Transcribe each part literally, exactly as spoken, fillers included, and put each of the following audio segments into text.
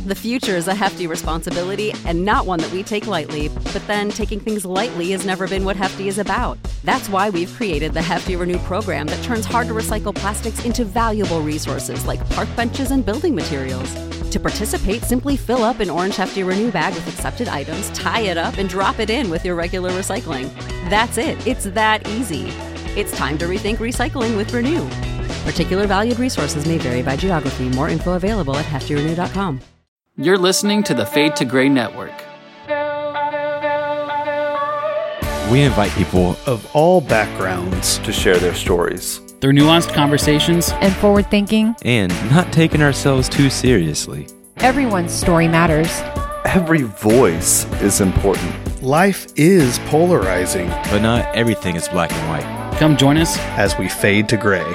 The future is a hefty responsibility and not one that we take lightly. But then taking things lightly has never been what Hefty is about. That's why we've created the Hefty Renew program that turns hard-to-recycle plastics into valuable resources like park benches and building materials. To participate, simply fill up an orange Hefty Renew bag with accepted items, tie it up, and drop it in with your regular recycling. That's it. It's that easy. It's time to rethink recycling with Renew. Particular valued resources may vary by geography. More info available at hefty renew dot com. You're listening to the Fade to Gray Network. We invite people of all backgrounds to share their stories. Through nuanced conversations and forward thinking and not taking ourselves too seriously. Everyone's story matters. Every voice is important. Life is polarizing, but not everything is black and white. Come join us as we fade to gray.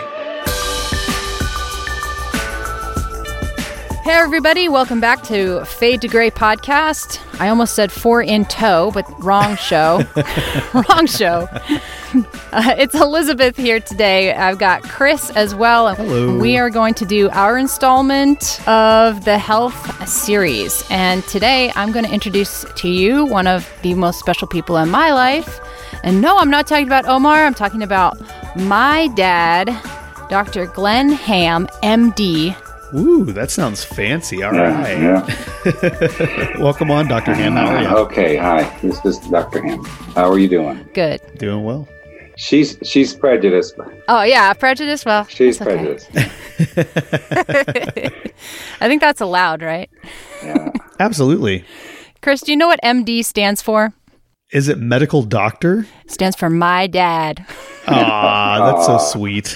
Hey everybody, welcome back to Fade to Gray podcast. I almost said four in tow, but wrong show. wrong show. Uh, it's Elizabeth here today. I've got Chris as well. Hello. We are going to do our installment of the health series. And today I'm going to introduce to you one of the most special people in my life. And no, I'm not talking about Omar. I'm talking about my dad, Doctor Glenn Ham, M D. Ooh, that sounds fancy. All yeah, right. Yeah. Welcome on, Doctor Ham. How are you? Okay, hi. This is Doctor Ham. How are you doing? Good. Doing well. She's she's prejudiced. Oh, yeah, prejudiced? Well, she's okay. prejudiced. I think that's allowed, right? Yeah. Absolutely. Chris, do you know what M D stands for? Is it medical doctor? It stands for my dad. Aw, that's so sweet.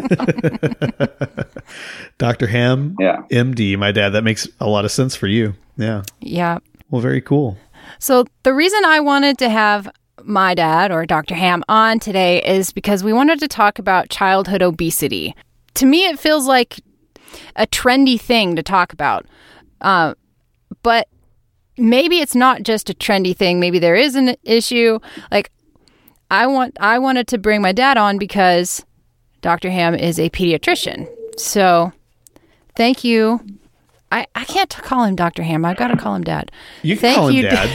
Doctor Ham, yeah. M D, my dad. That makes a lot of sense for you. Yeah. Yeah. Well, very cool. So the reason I wanted to have my dad or Doctor Ham on today is because we wanted to talk about childhood obesity. To me, it feels like a trendy thing to talk about. Uh, but maybe it's not just a trendy thing. Maybe there is an issue. Like, I want, I wanted to bring my dad on because Doctor Ham is a pediatrician. So, thank you. I, I can't call him Doctor Ham. I've got to call him Dad. You can thank call him you, Dad.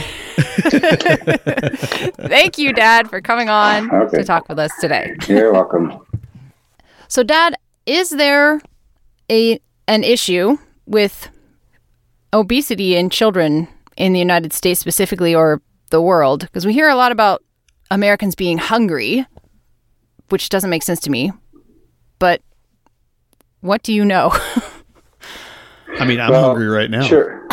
Thank you, Dad, for coming on okay. to talk with us today. You're welcome. So, Dad, is there a an issue with obesity in children in the United States specifically, or the world? Because we hear a lot about Americans being hungry, which doesn't make sense to me. But what do you know? I mean, I'm well, hungry right now. Sure.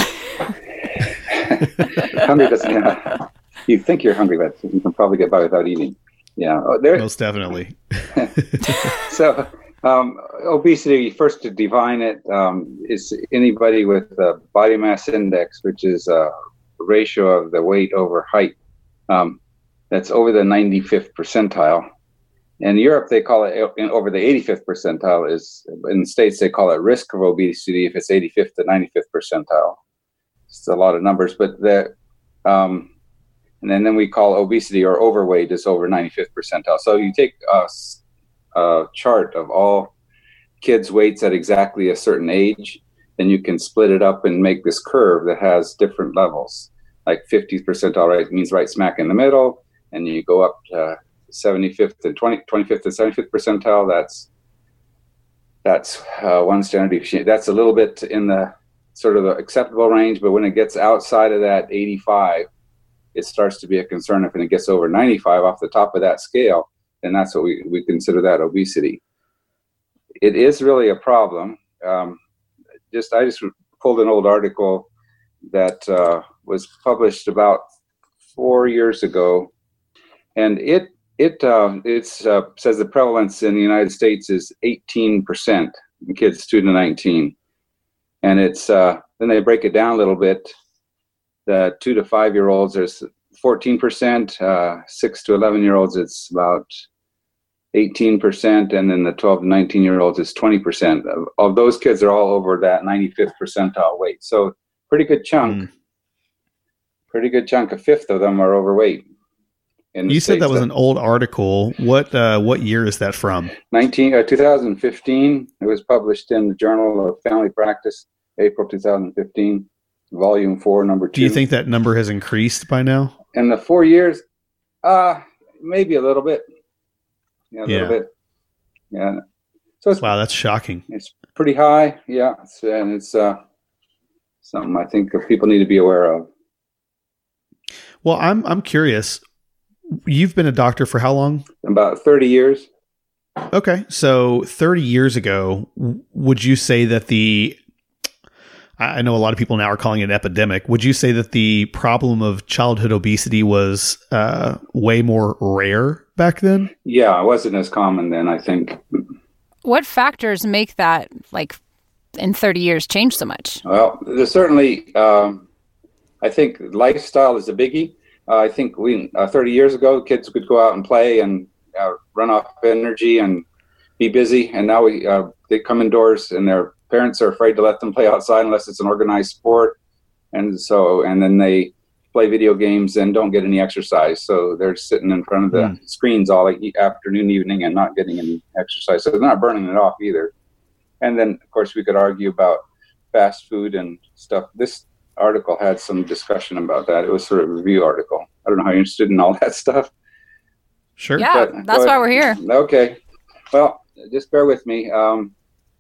Hungry doesn't. Yeah. You think you're hungry, but you can probably get by without eating. Yeah, oh, there. Most definitely. So, um, obesity. First, to define it, um, is anybody with a body mass index, which is a ratio of the weight over height, um, that's over the ninety-fifth percentile. In Europe, they call it over the eighty-fifth percentile. Is in the States, they call it risk of obesity if it's eighty-fifth to ninety-fifth percentile. It's a lot of numbers, but the um, and then, then we call obesity or overweight is over ninety-fifth percentile. So you take a, a chart of all kids' weights at exactly a certain age, then you can split it up and make this curve that has different levels. Like fiftieth percentile, right, means right smack in the middle, and you go up to seventy-fifth and twenty, twenty-fifth and seventy-fifth percentile. That's that's uh, one standard deviation. That's a little bit in the sort of the acceptable range, but when it gets outside of that eighty-five, it starts to be a concern. If it gets over ninety-five off the top of that scale, then that's what we, we consider that obesity. It is really a problem. Um, just I just pulled an old article that uh, was published about four years ago, and it It uh, it's uh, says the prevalence in the United States is eighteen percent in kids two to nineteen, and it's uh, then they break it down a little bit. The two to five year olds there's fourteen percent, uh, six to eleven year olds it's about eighteen percent, and then the twelve to nineteen year olds is twenty percent. Of, of those kids are all over that ninety-fifth percentile weight. So pretty good chunk, mm. pretty good chunk. A fifth of them are overweight. You said that was an old article. What uh, what year is that from? nineteen, uh, twenty fifteen. It was published in the Journal of Family Practice, April two thousand fifteen. volume four, number two. Do you think that number has increased by now? In the four years, uh, maybe a little bit. Yeah, a yeah. little bit. Yeah. So it's, wow, that's shocking. It's pretty high. Yeah. It's, and it's uh, something I think that people need to be aware of. Well, I'm I'm curious. You've been a doctor for how long? About thirty years. Okay. So thirty years ago, would you say that the, I know a lot of people now are calling it an epidemic. Would you say that the problem of childhood obesity was uh, way more rare back then? Yeah, it wasn't as common then, I think. What factors make that, like, in thirty years change so much? Well, there's certainly, um, I think lifestyle is a biggie. Uh, I think we uh, thirty years ago, kids could go out and play and uh, run off energy and be busy. And now we uh, they come indoors and their parents are afraid to let them play outside unless it's an organized sport. And so, and then they play video games and don't get any exercise. So they're sitting in front of the mm. screens all like afternoon, evening, and not getting any exercise. So they're not burning it off either. And then, of course, we could argue about fast food and stuff. This article had some discussion about that. It was sort of a review article. I don't know how you're interested in all that stuff. Sure. Yeah, but, that's why we're here. Okay. Well, just bear with me. Um,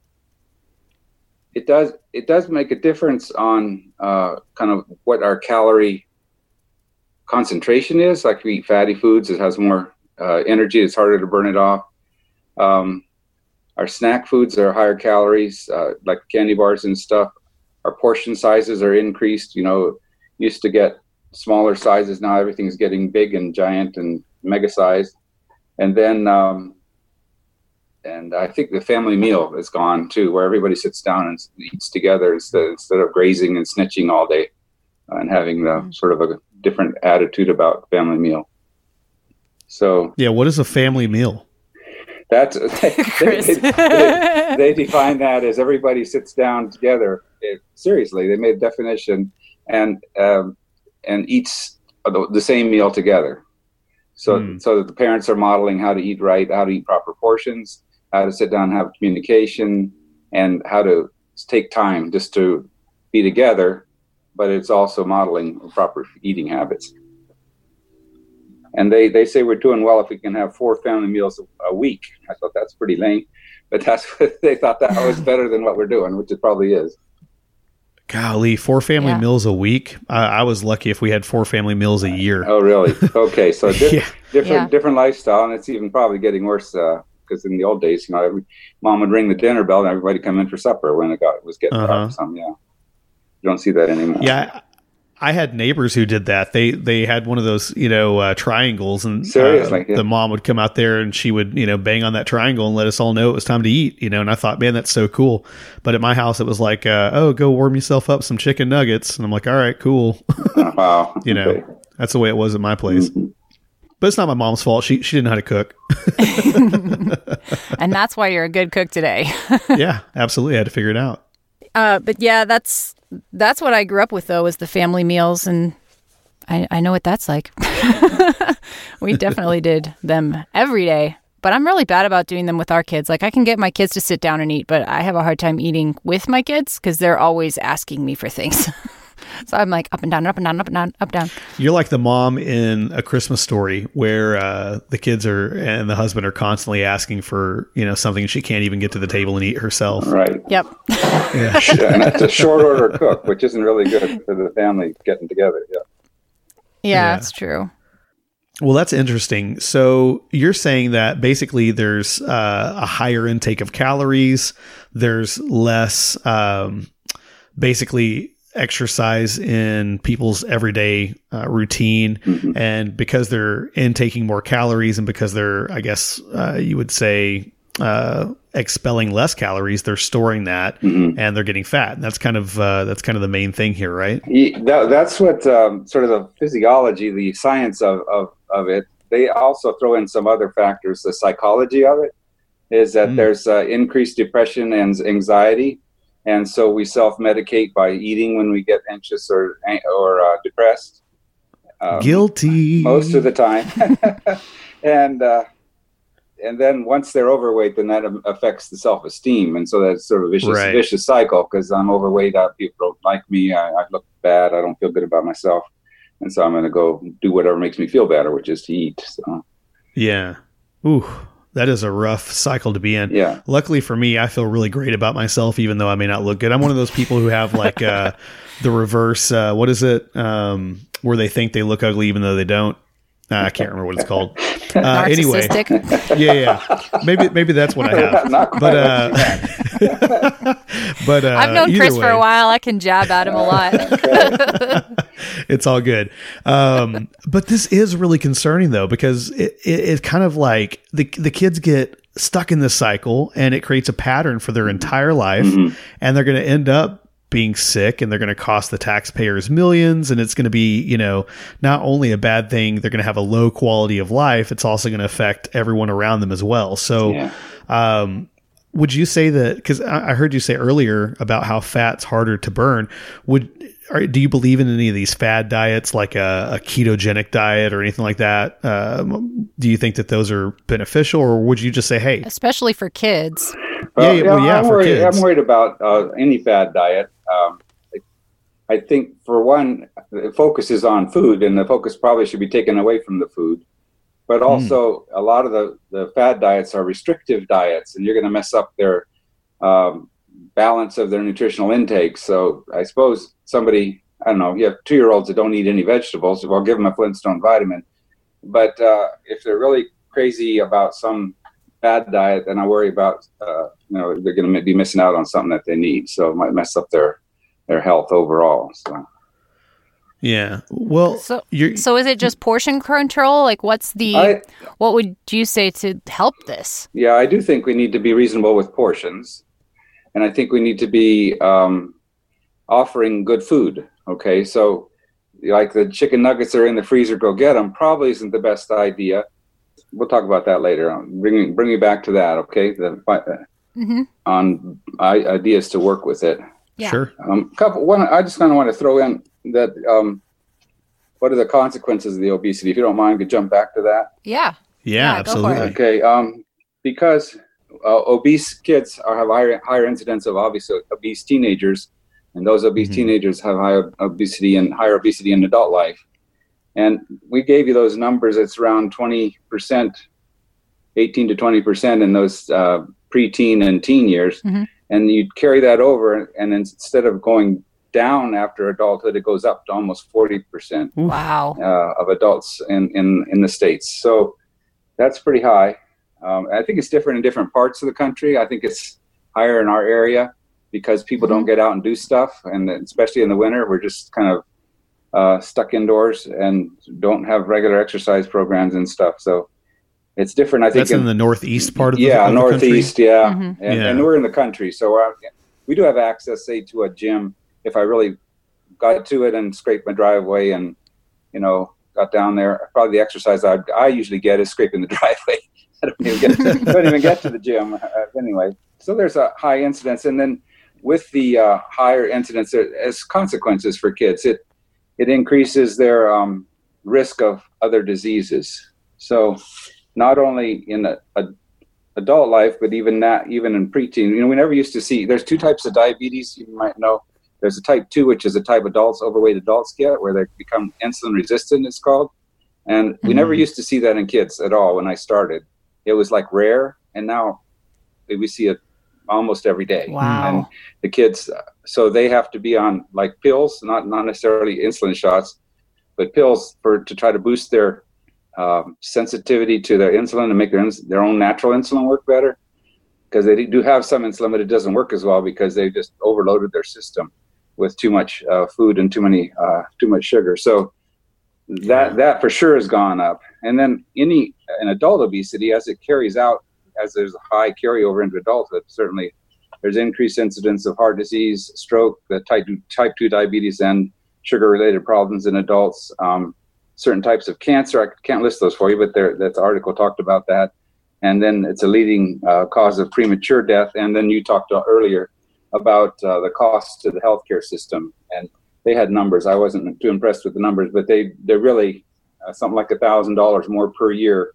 it does it does make a difference on uh, kind of what our calorie concentration is. Like if we eat fatty foods, it has more uh, energy. It's harder to burn it off. Um, our snack foods are higher calories, uh, like candy bars and stuff. Our portion sizes are increased. You know, used to get smaller sizes. Now everything's getting big and giant and mega sized. And then, um, and I think the family meal is gone too, where everybody sits down and eats together instead, instead of grazing and snitching all day and having the mm-hmm. sort of a different attitude about family meal. So yeah, what is a family meal? That's they, they, they, they define that as everybody sits down together. It, seriously, they made a definition and um, and eats the, the same meal together. So mm. so that the parents are modeling how to eat right, how to eat proper portions, how to sit down and have communication, and how to take time just to be together. But it's also modeling proper eating habits. And they, they say we're doing well if we can have four family meals a, a week. I thought that's pretty lame, but that's what they thought that was better than what we're doing, which it probably is. Golly, four family yeah. meals a week. I, I was lucky if we had four family meals a year. Oh, really? Okay, so di- yeah. different yeah. different lifestyle, and it's even probably getting worse because uh, in the old days, you know, every, mom would ring the dinner bell and everybody come in for supper when it got was getting uh-huh. dark. Some, yeah, you don't see that anymore. Yeah. I had neighbors who did that. They they had one of those, you know, uh, triangles, and Seriously, uh, yeah. the mom would come out there and she would, you know, bang on that triangle and let us all know it was time to eat, you know. And I thought, man, that's so cool. But at my house, it was like, uh, oh, go warm yourself up some chicken nuggets, and I'm like, all right, cool. Oh, wow, you know, okay. That's the way it was at my place. Mm-hmm. But it's not my mom's fault. She she didn't know how to cook. And that's why you're a good cook today. Yeah, absolutely. I had to figure it out. Uh, but yeah, that's that's what I grew up with, though, was the family meals, and I, I know what that's like. We definitely did them every day, but I'm really bad about doing them with our kids. Like, I can get my kids to sit down and eat, but I have a hard time eating with my kids because they're always asking me for things. So I'm like up and down, up and down, up and down, up and down. You're like the mom in A Christmas Story where uh, the kids are and the husband are constantly asking for, you know, something she can't even get to the table and eat herself. Right. Yep. Yeah. Yeah, and that's a short order cook, which isn't really good for the family getting together. Yeah. Yeah, Yeah. that's true. Well, that's interesting. So you're saying that basically there's uh, a higher intake of calories. There's less, um, basically, exercise in people's everyday uh, routine. Mm-hmm. And because they're intaking more calories and because they're, I guess uh, you would say, uh, expelling less calories, they're storing that Mm-hmm. and they're getting fat. And that's kind of, uh, that's kind of the main thing here, right? Yeah, that, that's what um, sort of the physiology, the science of, of, of it. They also throw in some other factors. The psychology of it is that Mm. there's uh, increased depression and anxiety. And so we self-medicate by eating when we get anxious or or uh, depressed. Um, Guilty. Most of the time. And uh, and then once they're overweight, then that affects the self-esteem. And so that's sort of a vicious, Right. vicious cycle, because I'm overweight, uh, people don't like me, I, I look bad, I don't feel good about myself. And so I'm going to go do whatever makes me feel better, which is to eat. So Yeah. Ooh, that is a rough cycle to be in. Yeah. Luckily for me, I feel really great about myself, even though I may not look good. I'm one of those people who have like uh, the reverse, uh, what is it? Um, where they think they look ugly, even though they don't. Uh, I can't remember what it's called. Uh, anyway, Narcissistic. yeah, yeah, maybe maybe that's what I have. Not quite But what you uh, but uh, I've known either Chris for way, a while. I can jab at him a lot. it's all good. Um, but this is really concerning though, because it, it, it kind of like the the kids get stuck in this cycle, and it creates a pattern for their entire life, Mhm. and they're going to end up being sick, and they're going to cost the taxpayers millions, and it's going to be, you know, not only a bad thing, they're going to have a low quality of life, it's also going to affect everyone around them as well. So, Yeah. um, would you say that, because I I heard you say earlier about how fat's harder to burn, would are, do you believe in any of these fad diets, like a, a ketogenic diet or anything like that? Um, do you think that those are beneficial, or would you just say, hey, Especially for kids. Yeah, yeah, well, yeah, I'm, for worried, kids. I'm worried about uh, any fad diet. Um, I, I think, for one, the focus is on food, and the focus probably should be taken away from the food. But also, a lot of the, the fad diets are restrictive diets, and you're going to mess up their um, balance of their nutritional intake. So I suppose somebody, I don't know, you have two-year-olds that don't eat any vegetables, well, give them a Flintstone vitamin. But uh, if they're really crazy about some bad diet, then I worry about, uh, you know, they're going to be missing out on something that they need. So it might mess up their, their health overall. So. yeah, well, So, you're, so is it just portion control? Like, what's the, I, what would you say to help this? yeah, I do think we need to be reasonable with portions. And I think we need to be um, offering good food. Okay. So like the chicken nuggets are in the freezer, go get them, probably isn't the best idea. We'll talk about that later on. Bring, bring you back to that. Okay. The, uh, Mm-hmm. on I, ideas to work with it. Yeah. sure. Um, couple, one, I just kind of want to throw in that, um, what are the consequences of the obesity? If you don't mind, we could jump back to that. Yeah. Yeah, Yeah, go for it. absolutely. Okay. Um, because uh, obese kids are have higher, higher incidence of obviously obese teenagers, and those obese Mhm. teenagers have higher obesity and higher obesity in adult life. And we gave you those numbers. It's around twenty percent, eighteen to twenty percent in those uh, preteen and teen years. Mhm. And you carry that over, and instead of going down after adulthood, it goes up to almost forty percent Wow. uh, of adults in, in, in the States. So that's pretty high. Um, I think it's different in different parts of the country. I think it's higher in our area because people don't get out and do stuff. And especially in the winter, we're just kind of uh, stuck indoors and don't have regular exercise programs and stuff. So it's different, I think. That's in the northeast part of the, yeah, of the country? northeast, yeah. Mhm. And, Yeah. and we're in the country. So we're, we do have access, say, to a gym if I really got to it and scraped my driveway and, you know, got down there. Probably the exercise I, I usually get is scraping the driveway. I don't even get to, don't even get to the gym uh, anyway. So there's a high incidence. And then with the uh, higher incidence, there, as consequences for kids, it it increases their um, risk of other diseases. So not only in a, a adult life, but even that, even in preteen, you know, we never used to see, there's two types of diabetes, you might know. There's a type two, which is a type adults, overweight adults get, where they become insulin resistant, it's called. And we Mhm. never used to see that in kids at all when I started. It was like rare, and now we see it almost every day. Wow. And the kids, so they have to be on like pills, not not necessarily insulin shots, but pills for to try to boost their um, sensitivity to their insulin and make their ins- their own natural insulin work better. Because they do have some insulin, but it doesn't work as well because they just overloaded their system with too much uh, food and too many uh, too much sugar. So that that for sure has gone up. And then any an adult obesity, as it carries out, as there's a high carryover into adulthood, certainly there's increased incidence of heart disease, stroke, the type two, type two diabetes, and sugar-related problems in adults. Um, certain types of cancer, I can't list those for you, but there, that article talked about that. And then it's a leading uh, cause of premature death. And then you talked earlier about uh, the cost to the healthcare system. And they had numbers. I wasn't too impressed with the numbers, but they, they're really uh, something like one thousand dollars more per year for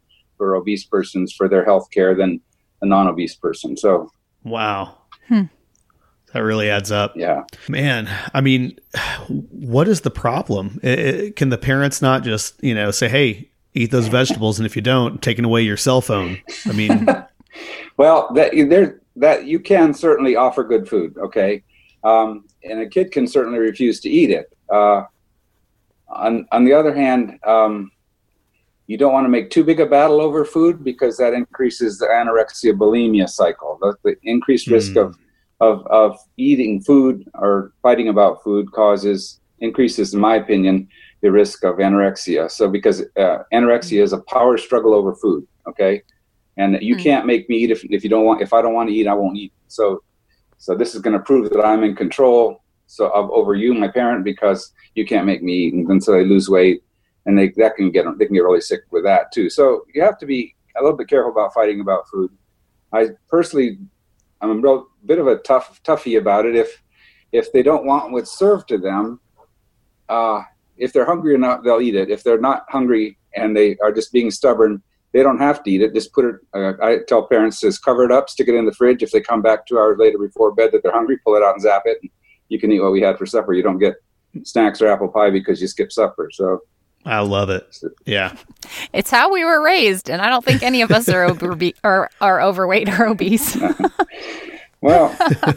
for obese persons for their health care than a non-obese person. So, wow. Hmm. That really adds up. Yeah. Man, I mean, what is the problem? It, it, can the parents not just, you know, say, hey, eat those vegetables, and if you don't, taking away your cell phone? I mean, well, that there that you can certainly offer good food, okay, um, and a kid can certainly refuse to eat it. Uh, on on the other hand, um, you don't want to make too big a battle over food, because that increases the anorexia bulimia cycle. The, the increased risk mm. of Of, of eating food or fighting about food causes increases, in my opinion, the risk of anorexia. So because uh, anorexia is a power struggle over food, okay, and you mm. can't make me eat if if you don't want. If I don't want to eat, I won't eat. So so this is going to prove that I'm in control so of over you, my parent, because you can't make me eat, and then so they lose weight, and they that can get they can get really sick with that too. So you have to be a little bit careful about fighting about food. I personally. I'm a real bit of a tough toughie about it. If if they don't want what's served to them, uh, if they're hungry enough, they'll eat it. If they're not hungry and they are just being stubborn, they don't have to eat it. Just put it. Uh, I tell parents, just cover it up, stick it in the fridge. If they come back two hours later before bed that they're hungry, pull it out and zap it. And you can eat what we had for supper. You don't get snacks or apple pie because you skip supper. So. I love it. Yeah. It's how we were raised, and I don't think any of us are over or are overweight or obese. well,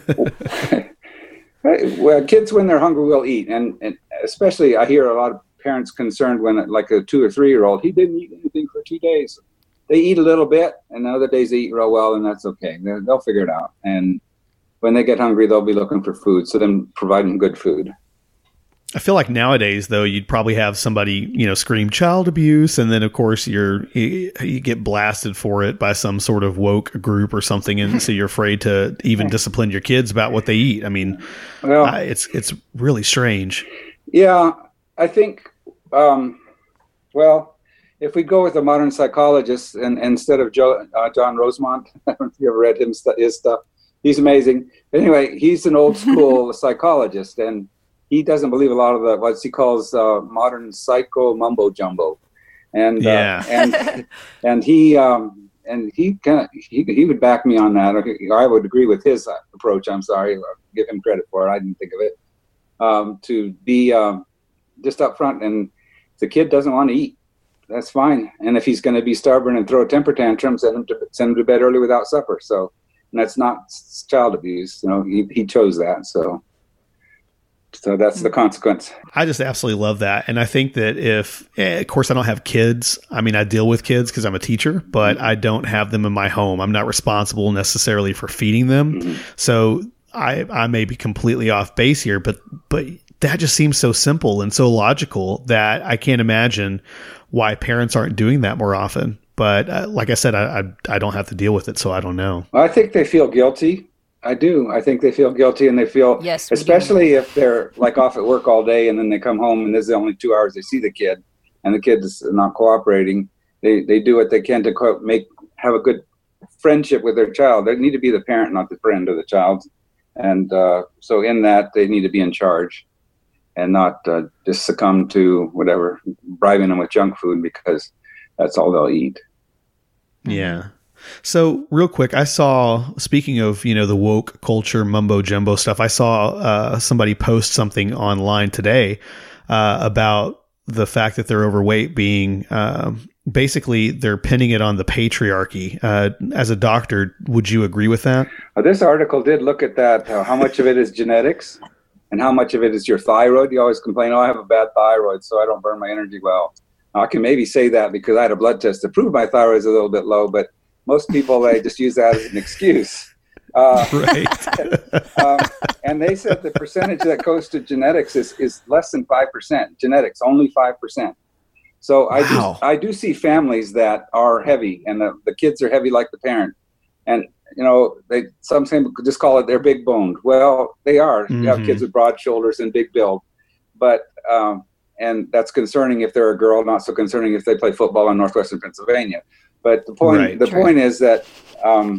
well, kids when they're hungry will eat, and, and especially I hear a lot of parents concerned when, like a two or three year old, he didn't eat anything for two days. They eat a little bit, and other days they eat real well, and that's okay. They're, they'll figure it out. And when they get hungry, they'll be looking for food. So then provide them good food. I feel like nowadays, though, you'd probably have somebody, you know, scream child abuse, and then of course you're you, you get blasted for it by some sort of woke group or something, and so you're afraid to even discipline your kids about what they eat. I mean, well, uh, it's it's really strange. Yeah, I think. Um, well, if we go with a modern psychologist, and, and instead of Joe, uh, John Rosemont, I don't know if you ever read him his stuff. He's amazing. Anyway, he's an old school psychologist, and he doesn't believe a lot of the what he calls uh, modern psycho mumbo jumbo, and yeah. uh, and and he um, and he kind of he he would back me on that. I would agree with his approach. I'm sorry, I'll give him credit for it. I didn't think of it. Um, to be um, just up front, and if the kid doesn't want to eat, that's fine. And if he's going to be stubborn and throw a temper tantrum, send him to send him to bed early without supper. So, and that's not child abuse. You know, he he chose that. So. So that's the consequence. I just absolutely love that. And I think that if, eh, of course, I don't have kids. I mean, I deal with kids because I'm a teacher, but I don't have them in my home. I'm not responsible necessarily for feeding them. Mm-hmm. So I, I may be completely off base here, but, but that just seems so simple and so logical that I can't imagine why parents aren't doing that more often. But uh, like I said, I, I, I don't have to deal with it, so I don't know. Well, I think they feel guilty. I do. I think they feel guilty, and they feel, yes, especially if they're like off at work all day and then they come home and this is the only two hours they see the kid, and the kid is not cooperating. They they do what they can to co- make have a good friendship with their child. They need to be the parent, not the friend of the child, and uh, so in that they need to be in charge and not uh, just succumb to whatever, bribing them with junk food because that's all they'll eat. Yeah. So real quick, I saw, speaking of, you know, the woke culture, mumbo jumbo stuff, I saw uh, somebody post something online today uh, about the fact that they're overweight being um, basically they're pinning it on the patriarchy. Uh, as a doctor, would you agree with that? Uh, this article did look at that. Uh, how much of it is genetics and how much of it is your thyroid? You always complain, oh, I have a bad thyroid, so I don't burn my energy well. Now, I can maybe say that because I had a blood test to prove my thyroid is a little bit low, but most people, they just use that as an excuse. Uh, right. um, and they said the percentage that goes to genetics is, is less than five percent. Genetics, only five percent. So I wow. do I do see families that are heavy, and the, the kids are heavy like the parent. And, you know, they some just call it they're big boned. Well, they are. Mm-hmm. You have kids with broad shoulders and big build. But, um, and that's concerning if they're a girl, not so concerning if they play football in Northwestern Pennsylvania. But the point, right. the True. point is that, um,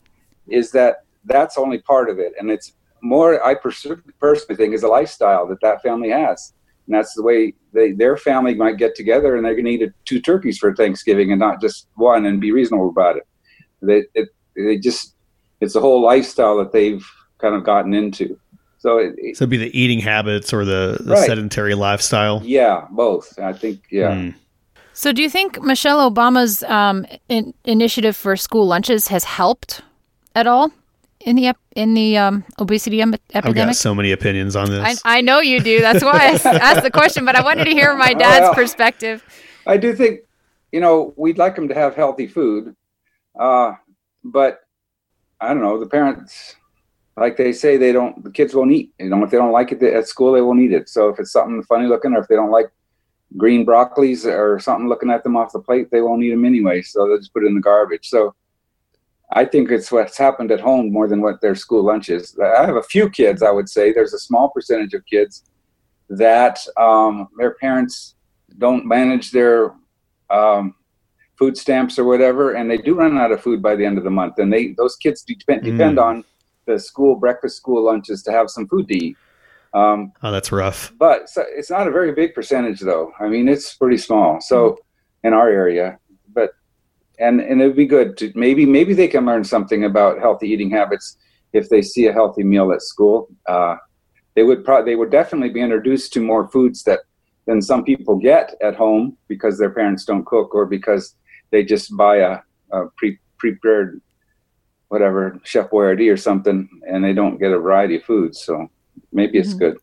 is that that's only part of it, and it's more. I pers- personally think is a lifestyle that that family has. And that's the way they, their family might get together, and they're going to eat two turkeys for Thanksgiving and not just one, and be reasonable about it. They, it, they just, it's a whole lifestyle that they've kind of gotten into. So, it, it, so it'd be the eating habits or the, the right. sedentary lifestyle. Yeah, both. I think, yeah. Mm. So do you think Michelle Obama's um, in, initiative for school lunches has helped at all in the ep- in the um, obesity em- epidemic? I've got so many opinions on this. I, I know you do. That's why I asked the question, but I wanted to hear my dad's well, perspective. I do think, you know, we'd like them to have healthy food, uh, but I don't know, the parents, like they say, they don't, the kids won't eat. You know, if they don't like it at school, they won't eat it. So if it's something funny looking, or if they don't like green broccolis or something looking at them off the plate, they won't eat them anyway. So they'll just put it in the garbage. So I think it's what's happened at home more than what their school lunch is. I have a few kids, I would say. There's a small percentage of kids that um, their parents don't manage their um, food stamps or whatever, and they do run out of food by the end of the month. And they those kids depend, depend mm. on the school breakfast, school lunches to have some food to eat. Um, oh, that's rough. But so it's not a very big percentage, though. I mean, it's pretty small. So in our area, but and and it'd be good to maybe maybe they can learn something about healthy eating habits if they see a healthy meal at school. Uh, they would pro- they would definitely be introduced to more foods that than some people get at home because their parents don't cook, or because they just buy a, a pre prepared whatever Chef Boyardee or something, and they don't get a variety of foods. So maybe it's mm-hmm. good.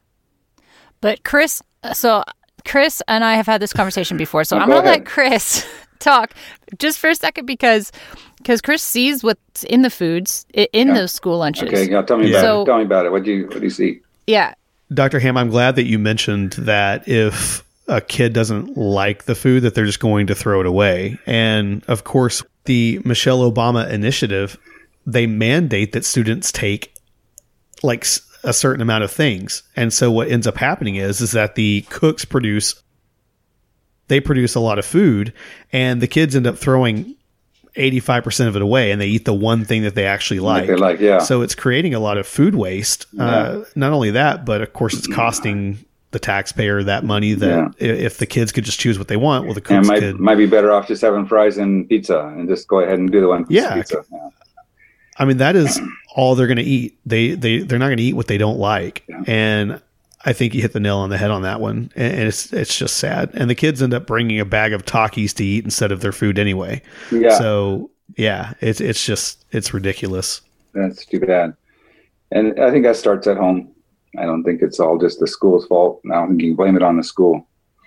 But Chris, so Chris and I have had this conversation before, so oh, I'm go going to ahead. let Chris talk just for a second, because because Chris sees what's in the foods in yeah. those school lunches. Okay, yeah, tell me yeah. about so, it. Tell me about it. What do you what do you see? Yeah, Doctor Ham, I'm glad that you mentioned that if a kid doesn't like the food, that they're just going to throw it away. And of course, the Michelle Obama initiative, they mandate that students take like a certain amount of things. And so what ends up happening is, is that the cooks produce, they produce a lot of food, and the kids end up throwing eighty-five percent of it away, and they eat the one thing that they actually like. They like, yeah. So it's creating a lot of food waste. Yeah. Uh, not only that, but of course it's costing the taxpayer that money that yeah. if the kids could just choose what they want, well, the cooks and might, could. might be better off just having fries and pizza and just go ahead and do the one yeah. pizza. Yeah. I mean, that is all they're going to eat. They, they, they're not going to eat what they don't like. Yeah. And I think you hit the nail on the head on that one. And it's, it's just sad. And the kids end up bringing a bag of Takis to eat instead of their food anyway. Yeah. So yeah, it's, it's just, it's ridiculous. That's too bad. And I think that starts at home. I don't think it's all just the school's fault. I don't think you can blame it on the school.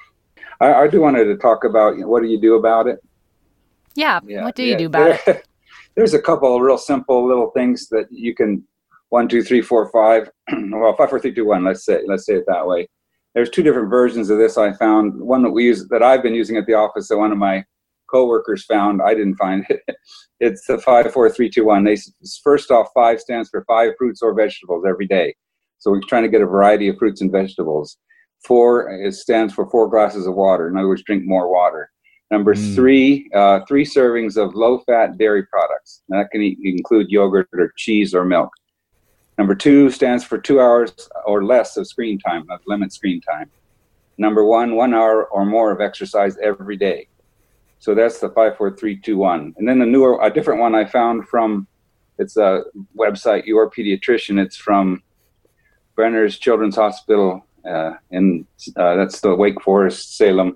I, I do wanted to talk about, you know, what do you do about it? Yeah. yeah what do yeah. you do about there, it? There's a couple of real simple little things that you can, one, two, three, four, five, well, five, four, three, two, one, let's say, let's say it that way. There's two different versions of this I found. One that we use, that I've been using at the office, that one of my coworkers found. I didn't find it. It's the five, four, three, two, one. They, first off, five stands for five fruits or vegetables every day. So we're trying to get a variety of fruits and vegetables. Four, it stands for four glasses of water. In other words, drink more water. Number mm. three, uh, three servings of low-fat dairy products. And that can e- include yogurt or cheese or milk. Number two stands for two hours or less of screen time, of limit screen time. Number one, one hour or more of exercise every day. So that's the five, four, three, two, one. And then the newer, a different one I found from, it's a website, Your Pediatrician. It's from Brenner's Children's Hospital, uh, in uh, that's the Wake Forest, Salem,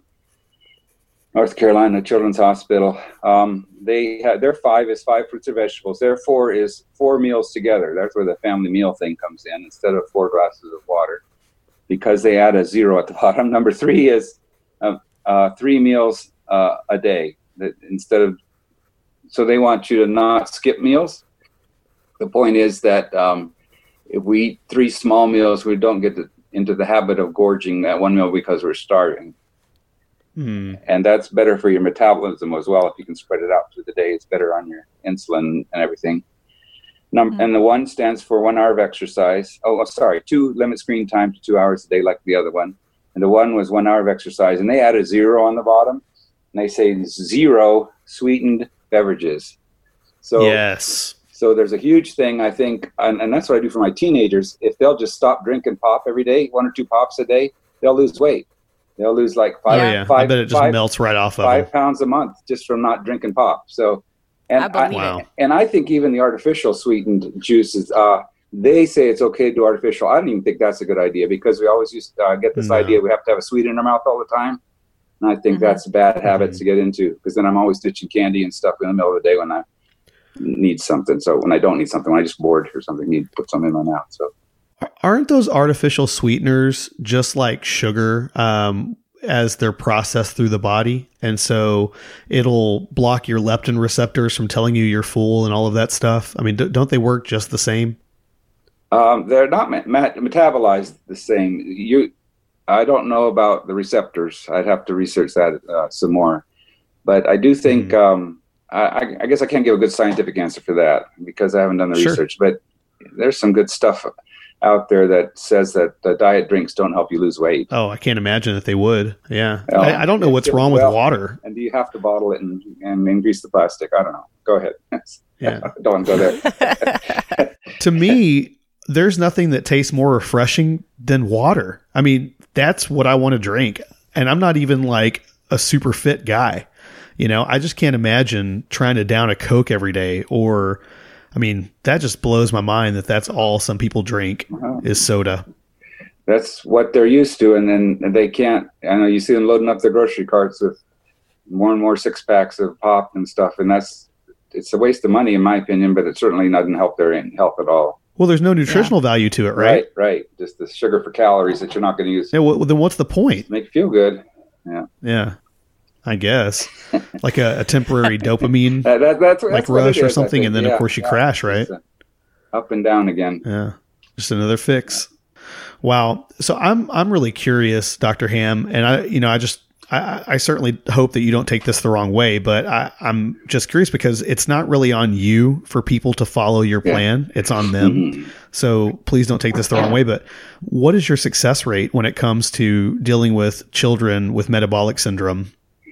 North Carolina Children's Hospital. Um, they have, their five is five fruits or vegetables. Their four is four meals together. That's where the family meal thing comes in, instead of four glasses of water, because they add a zero at the bottom. Number three is uh, uh, three meals uh, a day, that instead of, so they want you to not skip meals. The point is that um, if we eat three small meals, we don't get to, into the habit of gorging that one meal because we're starving. Hmm. And that's better for your metabolism as well. If you can spread it out through the day, it's better on your insulin and everything. Num- mm-hmm. And the one stands for one hour of exercise. Oh, sorry, two limit screen time to two hours a day, like the other one. And the one was one hour of exercise. And they add a zero on the bottom. And they say zero sweetened beverages. So yes. So there's a huge thing, I think, and, and that's what I do for my teenagers. If they'll just stop drinking pop every day, one or two pops a day, they'll lose weight. They'll lose like five. Oh, yeah. five I bet it just five, melts right off of five them. pounds a month just from not drinking pop. So, and I believe I, it. and I think even the artificial sweetened juices, uh, they say it's okay to do artificial. I don't even think that's a good idea because we always used to uh, get this No. idea we have to have a sweet in our mouth all the time. And I think Mhm. that's a bad habit Mhm. to get into because then I'm always ditching candy and stuff in the middle of the day when I need something. So when I don't need something, when I just bored or something, need to put something in my mouth. So Aren't those artificial sweeteners just like sugar um, as they're processed through the body? And so it'll block your leptin receptors from telling you you're full and all of that stuff. I mean, d- don't they work just the same? um, they're not met- met- metabolized the same. You, I don't know about the receptors. I'd have to research that uh, some more. But I do think, Mm. um, I, I guess I can't give a good scientific answer for that because I haven't done the Sure. research. But there's some good stuff out there that says that the diet drinks don't help you lose weight. Oh, I can't imagine that they would. Yeah. Oh, I, I don't know what's yeah, wrong well- with water. And do you have to bottle it and, and increase the plastic? I don't know. Go ahead. Yeah. Don't want to go there. To me, there's nothing that tastes more refreshing than water. I mean, that's what I want to drink. And I'm not even like a super fit guy. You know, I just can't imagine trying to down a Coke every day or, I mean, that just blows my mind that that's all some people drink is soda. That's what they're used to. And then they can't, I know you see them loading up their grocery carts with more and more six packs of pop and stuff. And that's, it's a waste of money in my opinion, but it certainly doesn't help their health at all. Well, there's no nutritional value to it, right? Right, right. Just the sugar for calories that you're not going to use. Yeah, well, then what's the point? Make you feel good. Yeah. Yeah, I guess. Like a, a temporary dopamine That, that, that's, like that's what it rush or is, I something, think. and then Yeah, of course you yeah. crash, right? It's, uh, Up and down again. Yeah, just another fix. Wow. So I'm I'm really curious, Doctor Ham, and I you know I just I, I certainly hope that you don't take this the wrong way, but I, I'm just curious because it's not really on you for people to follow your Yeah. plan; it's on them. Mhm. So please don't take this the wrong way. But what is your success rate when it comes to dealing with children with metabolic syndrome?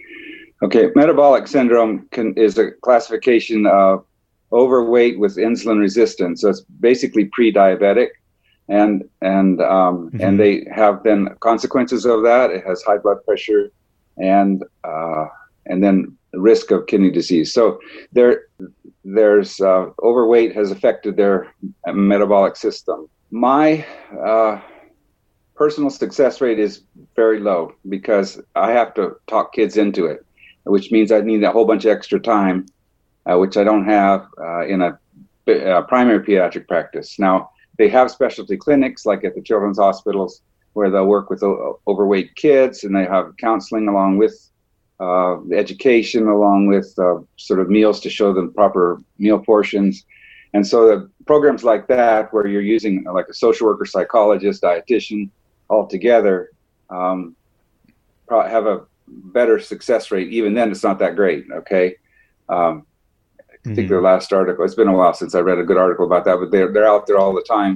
Okay, metabolic syndrome can, is a classification of overweight with insulin resistance. So it's basically pre-diabetic, and and um, Mhm. and they have then consequences of that. It has high blood pressure, and uh, and then the risk of kidney disease. So there there's uh, overweight has affected their metabolic system. My uh, personal success rate is very low because I have to talk kids into it, which means I need a whole bunch of extra time, uh, which I don't have uh, in a, a primary pediatric practice. Now, they have specialty clinics like at the children's hospitals where they'll work with o- overweight kids, and they have counseling along with uh, the education, along with uh, sort of meals to show them proper meal portions. And so the programs like that, where you're using like a social worker, psychologist, dietitian all together, um, pro- have a better success rate. Even then, it's not that great. Okay. Um, I think their last article, it's been a while since I read a good article about that, but they're, they're out there all the time.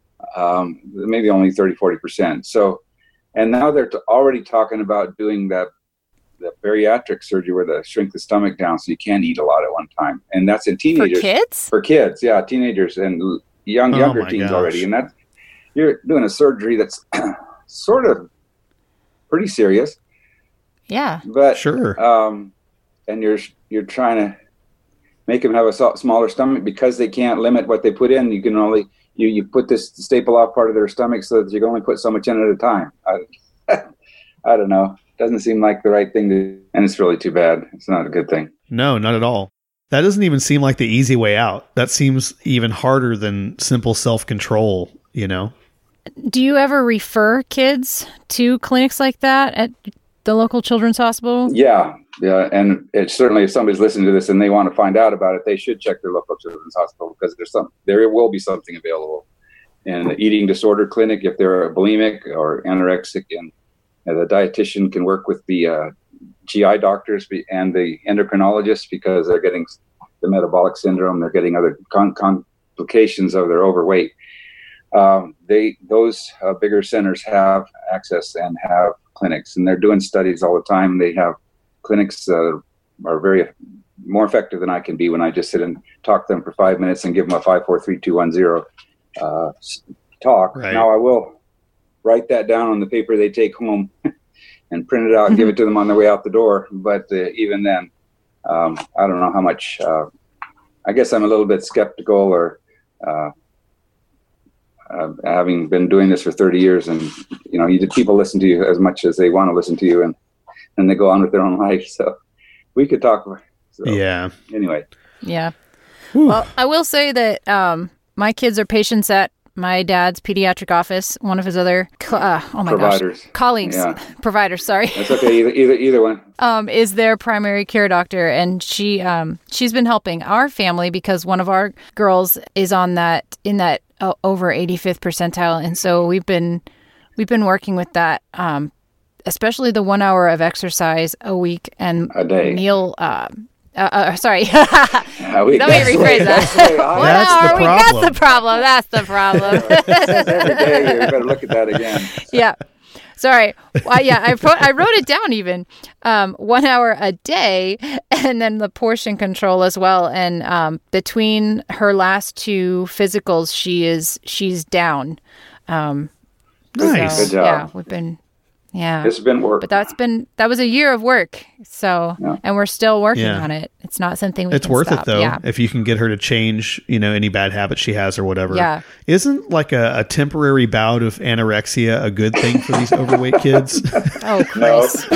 Um, maybe only thirty, forty percent. So, and now they're t- already talking about doing that, the bariatric surgery where they shrink the stomach down so you can't eat a lot at one time. And that's in For teenagers. kids? For kids, yeah, teenagers and l- young, Oh younger my teens gosh. already. And that's, you're doing a surgery that's sort of pretty serious, Yeah. but Sure. um, and you're you're trying to make them have a so- smaller stomach because they can't limit what they put in. You can only you you put this staple off part of their stomach so that you can only put so much in at a time. I, I don't know. Doesn't seem like the right thing to, and it's really too bad. It's not a good thing. No, not at all. That doesn't even seem like the easy way out. That seems even harder than simple self-control, you know? Do you ever refer kids to clinics like that at the local children's hospital? Yeah, yeah, and it's certainly if somebody's listening to this and they want to find out about it, they should check their local children's hospital because there's some there will be something available. And the eating disorder clinic, if they're bulimic or anorexic, and uh, the dietitian can work with the uh, G I doctors be- and the endocrinologists because they're getting the metabolic syndrome, they're getting other con- complications of their overweight. Um, they those uh, bigger centers have access and have clinics, and they're doing studies all the time. They have clinics uh, are very more effective than I can be when I just sit and talk to them for five minutes and give them a five, four, three, two, one, zero uh, talk. Right. Now I will write that down on the paper they take home and print it out and give it to them on their way out the door. But uh, even then, um, I don't know how much, uh, I guess I'm a little bit skeptical, or uh, uh, having been doing this for thirty years, and, you know, you people listen to you as much as they want to listen to you, and, and they go on with their own life. So we could talk. So, yeah. Anyway. Yeah. Whew. Well, I will say that um, my kids are patients at my dad's pediatric office. One of his other, uh, oh my providers. gosh, colleagues, yeah. providers. Sorry, that's okay. Either either either one um, is their primary care doctor, and she um, she's been helping our family because one of our girls is on that in that uh, over eighty-fifth percentile, and so we've been we've been working with that, um, especially the one hour of exercise a week and a day meal. Uh, Uh, uh, sorry. uh, we, Let me rephrase way, that. One that's hour the a week. problem. That's the problem. That's the problem. Every day, you better look at that again. Yeah. Sorry. Well, yeah, I wrote, I wrote it down even. Um, one hour a day, and then the portion control as well. And um, between her last two physicals, she is she's down. Um, Nice. So, Good job. Yeah, we've been. Yeah, It's been work. but that's been that was a year of work. So, Yeah. and we're still working Yeah. on it. It's not something we It's can worth stop. it though, Yeah. if you can get her to change, you know, any bad habits she has or whatever. Yeah. Isn't like a, a temporary bout of anorexia a good thing for these overweight kids? Oh, Chris.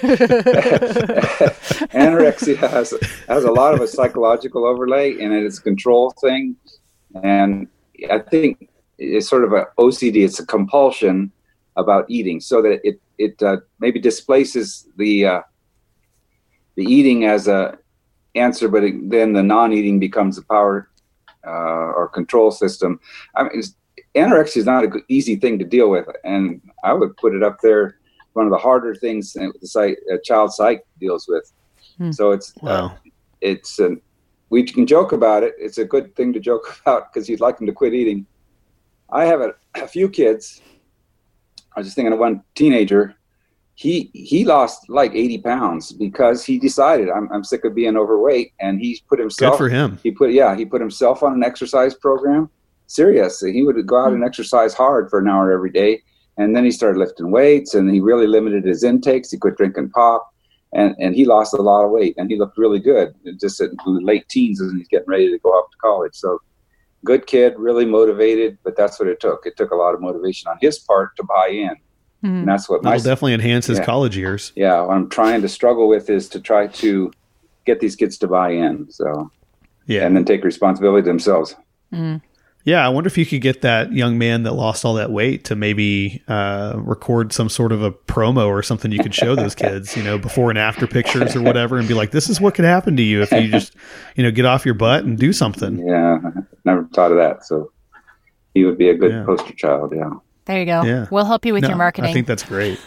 Anorexia has has a lot of a psychological overlay, and it's a control thing. And I think it's sort of a O C D. It's a compulsion about eating, so that it it uh, maybe displaces the uh, the eating as a answer, but it, then the non-eating becomes a power uh, or control system. I mean, it's, anorexia is not an easy thing to deal with, and I would put it up there, one of the harder things that the psych, a child psych deals with. Hmm. So it's wow. uh, it's an, we can joke about it. It's a good thing to joke about because you'd like them to quit eating. I have a, a few kids. I was just thinking of one teenager. He he lost like eighty pounds because he decided I'm I'm sick of being overweight, and he's put himself. Good for him. He put yeah he put himself on an exercise program. Seriously, he would go out and exercise hard for an hour every day, and then he started lifting weights, and he really limited his intakes. He quit drinking pop, and and he lost a lot of weight, and he looked really good. Just in the late teens, and he's getting ready to go off to college. So. Good kid, really motivated, but that's what it took. It took a lot of motivation on his part to buy in. Mm. And that's what That'll my, definitely enhance his yeah, college years. Yeah, what I'm trying to struggle with is to try to get these kids to buy in. So, yeah, and then take responsibility themselves. Mm. Yeah, I wonder if you could get that young man that lost all that weight to maybe uh, record some sort of a promo or something you could show those kids, you know, before and after pictures or whatever, and be like, this is what could happen to you if you just, you know, get off your butt and do something. Yeah, never thought of that. So he would be a good yeah. poster child, yeah. There you go. Yeah. We'll help you with no, your marketing. I think that's great.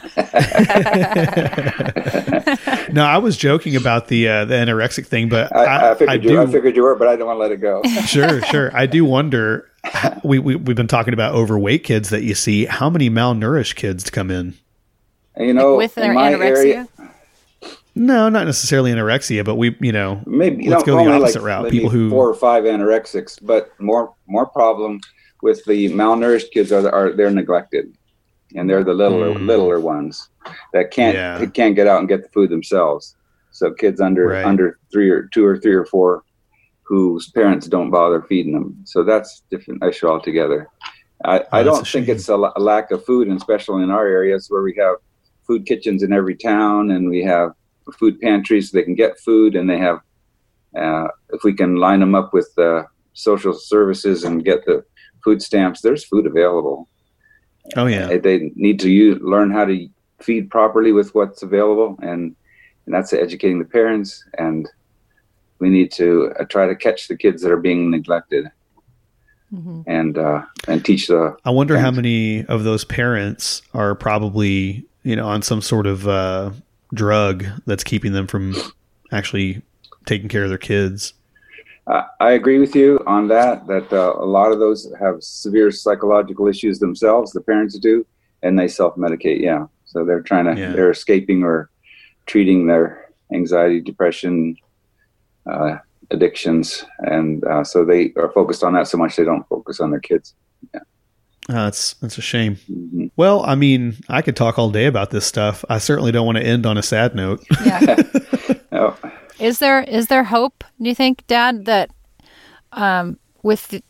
No, I was joking about the uh, the anorexic thing, but I, I, I, figured I, you, do, I figured you were, but I didn't want to let it go. Sure, sure. I do wonder. We, we we've been talking about overweight kids that you see. How many malnourished kids come in? You know, like with their in my anorexia. Area, no, not necessarily anorexia, but we, you know, maybe let's you know, go the opposite like route. Maybe People who four or five anorexics, but more more problem with the malnourished kids are are they're neglected, and they're the littler mm. littler ones that can't yeah. can't get out and get the food themselves. So kids under right. under three or two or three or four whose parents don't bother feeding them. So that's a different issue altogether. I, oh, I don't think it's a, a lack of food, and especially in our areas where we have food kitchens in every town, and we have food pantries so they can get food, and they have, uh, if we can line them up with uh, social services and get the food stamps, there's food available. Oh yeah. Uh, they need to use, learn how to feed properly with what's available, and, and that's educating the parents, and we need to uh, try to catch the kids that are being neglected. Mm-hmm. And uh, and teach the. I wonder parents. how many of those parents are probably, you know, on some sort of uh, drug that's keeping them from actually taking care of their kids. Uh, I agree with you on that. That uh, a lot of those have severe psychological issues themselves. The parents do, and they self-medicate. Yeah, so they're trying to yeah. they're escaping or treating their anxiety, depression. Uh, addictions, and uh, so they are focused on that so much they don't focus on their kids. Yeah. Uh, that's that's a shame. Mm-hmm. Well, I mean, I could talk all day about this stuff. I certainly don't want to end on a sad note. Yeah. Oh. Is there is there hope? Do you think, Dad, that um, with the,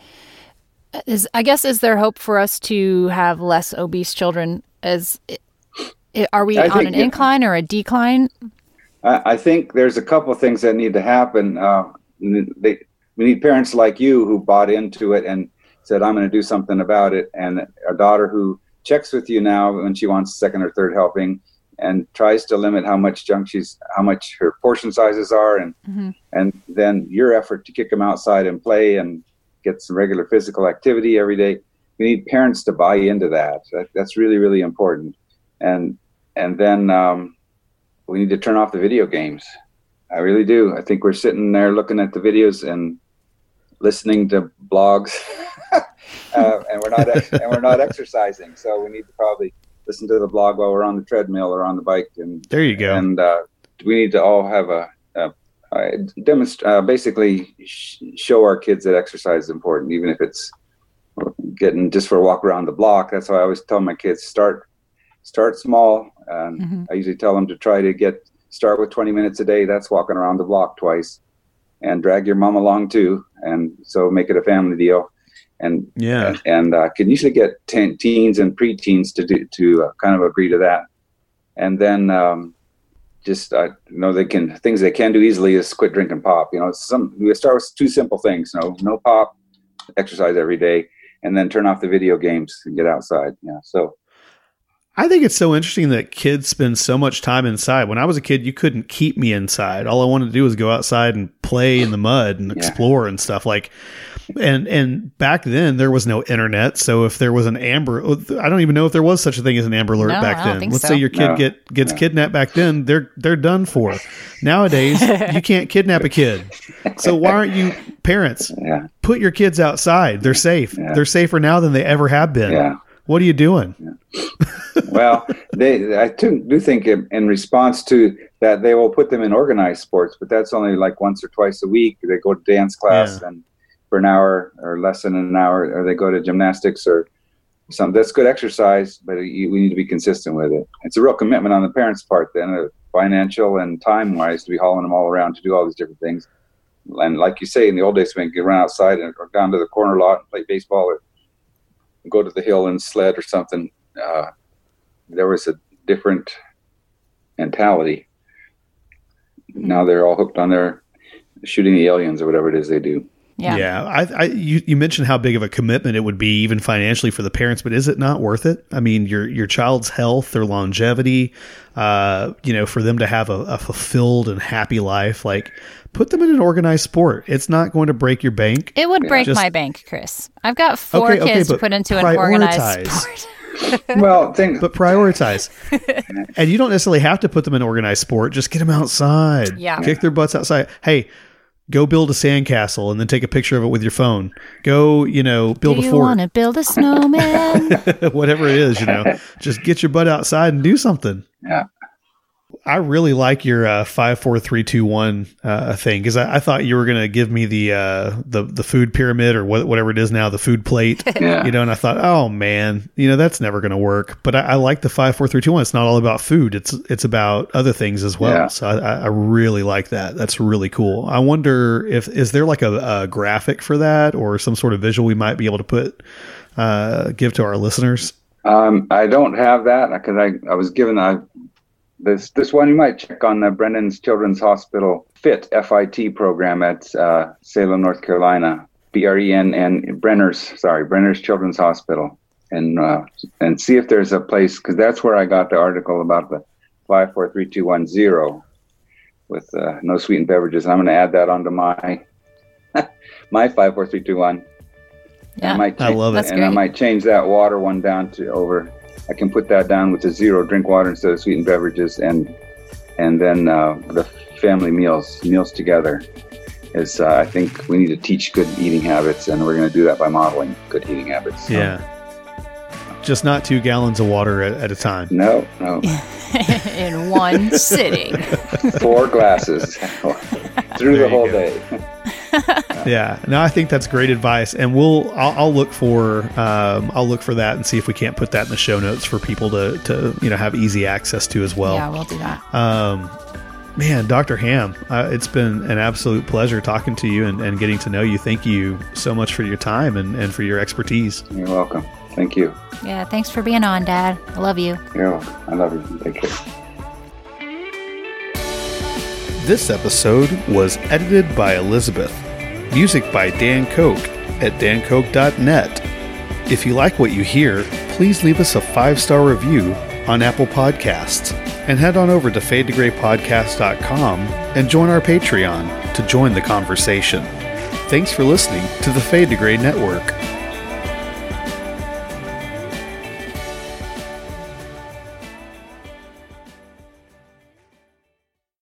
is I guess is there hope for us to have less obese children? As are we I on think, an yeah. incline or a decline? I, I think there's a couple of things that need to happen. Uh, they, we need parents like you who bought into it and said, I'm going to do something about it. And a daughter who checks with you now when she wants second or third helping and tries to limit how much junk she's, how much her portion sizes are. And, Mm-hmm. and then your effort to kick them outside and play and get some regular physical activity every day. We need parents to buy into that. that that's really, really important. And, and then um, we need to turn off the video games. I really do. I think we're sitting there looking at the videos and listening to blogs, uh, and we're not ex- and we're not exercising. So we need to probably listen to the blog while we're on the treadmill or on the bike. And There you go. And uh, we need to all have a, a, a demonst- uh, basically sh- show our kids that exercise is important, even if it's getting just for a walk around the block. That's why I always tell my kids start start small. And Mhm. I usually tell them to try to get start with twenty minutes a day. That's walking around the block twice, and drag your mom along too. And so make it a family deal. And Yeah. and, and uh, can usually get ten, teens and preteens to do to uh, kind of agree to that. And then um, just uh, you know they can things they can do easily is quit drinking pop. You know, some we start with two simple things. You know, no pop, exercise every day, and then turn off the video games and get outside. Yeah. So. I think it's so interesting that kids spend so much time inside. When I was a kid, you couldn't keep me inside. All I wanted to do was go outside and play in the mud and Yeah. explore and stuff like. And and back then there was no internet, so if there was an Amber, I don't even know if there was such a thing as an Amber Alert No, back I don't then. think Let's so. say your kid No. get gets No. kidnapped back then, they're they're done for. Nowadays, you can't kidnap a kid. So why aren't you parents? Yeah. Put your kids outside. They're safe. Yeah. They're safer now than they ever have been. Yeah. What are you doing? Well, they, I too, do think in, in response to that, they will put them in organized sports, but that's only like once or twice a week. They go to dance class Yeah. and for an hour or less than an hour, or they go to gymnastics or something. That's good exercise, but you, we need to be consistent with it. It's a real commitment on the parents' part then, uh, financial and time-wise, to be hauling them all around to do all these different things. And like you say, in the old days, we could run outside and, or down to the corner lot and play baseball or go to the hill and sled or something. Uh, there was a different mentality. Now they're all hooked on their shooting the aliens or whatever it is they do. Yeah. Yeah. I, I, you, you mentioned how big of a commitment it would be, even financially, for the parents, but is it not worth it? I mean, your your child's health, their longevity, uh, you know, for them to have a, a fulfilled and happy life, like put them in an organized sport. It's not going to break your bank. It would break Just- my bank, Chris. I've got four Okay, okay, kids to but put into an organized prioritize. sport. Well, think, But prioritize. And you don't necessarily have to put them in organized sport. Just get them outside. Yeah. Kick their butts outside. Hey, go build a sandcastle and then take a picture of it with your phone. Go, you know, build Do a you fort. want to build a snowman? Whatever it is, you know, just get your butt outside and do something. yeah. I really like your uh, five, four, three, two, one uh, thing because I, I thought you were going to give me the uh, the the food pyramid or what, whatever it is now, the food plate. Yeah. You know, and I thought, oh man, you know, that's never going to work. But I, I like the five, four, three, two, one. It's not all about food. It's it's about other things as well. Yeah. So I, I really like that. That's really cool. I wonder if is there like a, a graphic for that or some sort of visual we might be able to put uh, give to our listeners. Um, I don't have that because I, I was given a, this this one you might check on the Brennan's Children's Hospital FIT F I T program at uh, Salem, North Carolina. B R E N and Brenner's sorry Brenner's Children's Hospital, and uh, and see if there's a place because that's where I got the article about the five four three two one zero with uh, no sweetened beverages. I'm going to add that onto my my five four three two one. Yeah. I might I change, love it. That's and I great. might change that water one down to over. I can put that down with the zero, drink water instead of sweetened beverages, and and then uh, the family meals meals together is. Uh, I think we need to teach good eating habits, and we're going to do that by modeling good eating habits. So, Yeah. Just not two gallons of water at, at a time. No, no, In one sitting. four glasses through There the you whole go. day. Yeah. Yeah. No, I think that's great advice, and we'll I'll, I'll look for um, I'll look for that and see if we can't put that in the show notes for people to to you know have easy access to as well. Yeah, we'll do that. Um, man, Doctor Ham, uh, it's been an absolute pleasure talking to you and, and getting to know you. Thank you so much for your time and, and for your expertise. You're welcome. Thank you. Yeah, thanks for being on, Dad. I love you. You're welcome. I love you. Take care. This episode was edited by Elizabeth. Music by Dan Koch at dan koch dot net. If you like what you hear, please leave us a five-star review on Apple Podcasts and head on over to fade to gray podcast dot com and join our Patreon to join the conversation. Thanks for listening to the Fade to Gray Network.